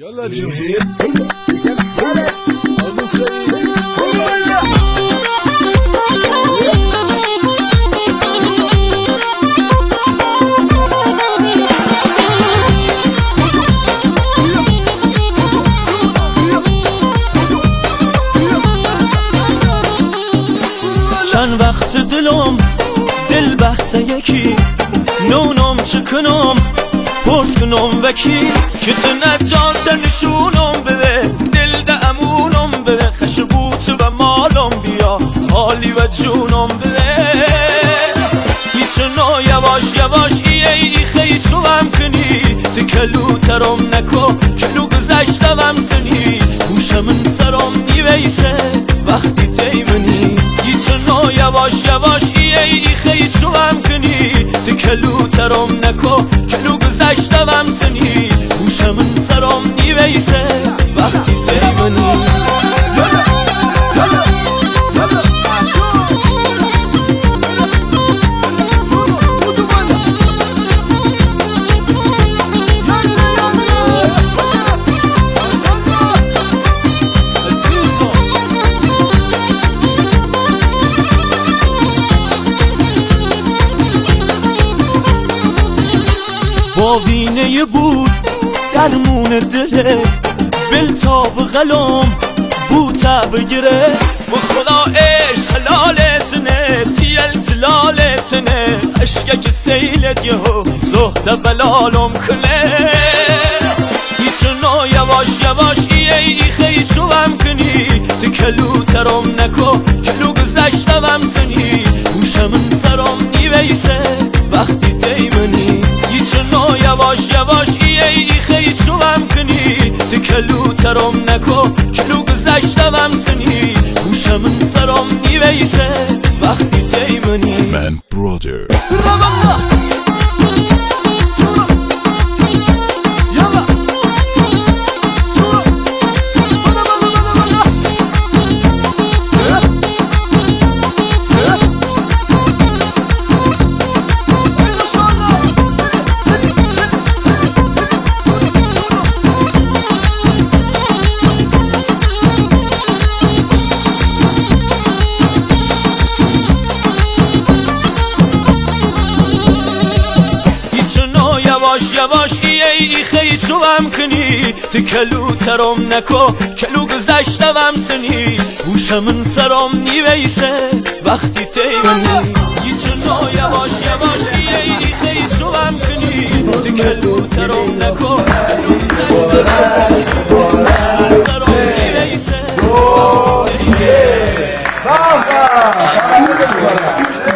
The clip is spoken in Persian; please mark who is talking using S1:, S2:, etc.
S1: يلا جيب
S2: چند وقت دل بحث یکی نونم چکنم پرس کنم وکی که تو نجات نشونم بده دل ده امونم بده خشبوت و مالم بیا حالی و جونم بده هیچنا یواش یواش ای خیلی چوام کنی تو کلو ترم نکو کلو گذشتم سنی گوشم سرم نیویسه وقتی تیمنی هیچنا یواش یواش ای خیلی چوام کنی تو کلو ترم نکو کلو گذشتم سنی گوشم سرم نیویسه وقتی تیمنی با وینه بود درمون دله بلتاب غلام بوتا بگیره و خدا عشق حلالتنه تیل زلالتنه عشقه که سیلت یهو زهد بلالم کنه هیچنا یواش یواش ای خیلی چوام کنی تو کلو ترم نکو کلو گذشتم سنی گوشم سرم نیویسه وقتی تیمنی هیچنا یواش یواش ای خیلی چوام کنی تو کلو ترم نکو کلو گذشتم سنی گوشم سرم نیویسه وقتی تیمنی
S1: من برادر
S2: یواش ای خیلی چوام کنی تو کلو ترم نکو کلو گذشتم سنی گوشم سرم نیویسه وقتی تیمنی هیچنا یواش یواش ای خیلی چوام کنی تو کلو ترم نکو کلو گذشتم سرم نیویسه وقتی تیمنی